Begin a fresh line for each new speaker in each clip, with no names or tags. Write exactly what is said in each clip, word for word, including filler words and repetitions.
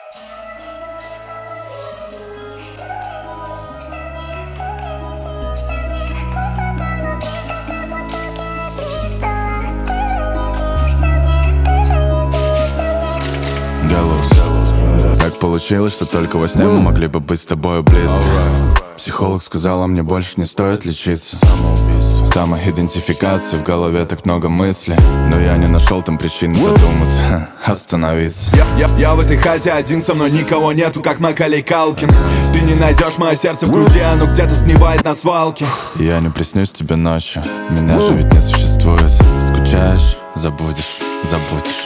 Так получилось, что только во сне мы могли бы быть с тобой близко. Психолог сказала, мне больше не стоит лечиться. Самоидентификация, в голове так много мыслей, но я не нашел там причины задуматься, остановиться.
я, я, я в этой хате один, со мной никого нету, как Макалей Калкин. Ты не найдешь мое сердце в груди, оно где-то сгнивает на свалке.
Я не приснюсь тебе ночью, меня же ведь не существует. Скучаешь, забудешь, забудешь.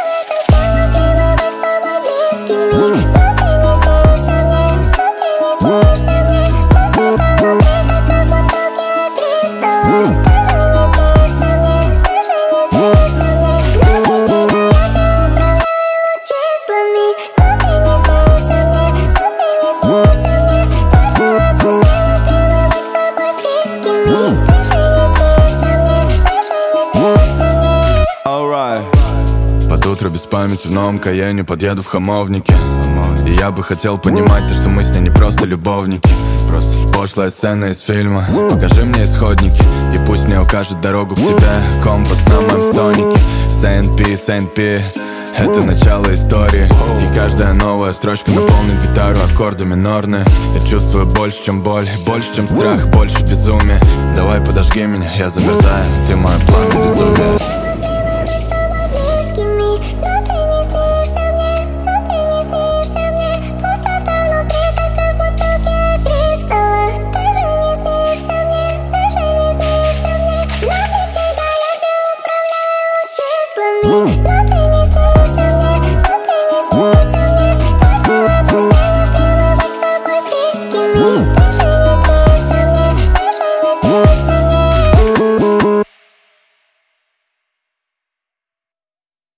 Под утро без памяти в новом Каене подъеду в Хамовнике. И я бы хотел понимать то, что мы с ней не просто любовники. Просто пошлая сцена из фильма. Покажи мне исходники, и пусть мне укажет дорогу к тебе компас на моем стонике. Сейнт Пи, Сейнт Пи, это начало истории. И каждая новая строчка наполнит гитару аккорды минорные. Я чувствую больше, чем боль, больше, чем страх, больше безумия. Давай подожги меня, я замерзаю, ты мое пламя безумия.
Но ты не снишься мне, но ты не снишься мне. Каждого посыла, прямо быть с тобой близкими.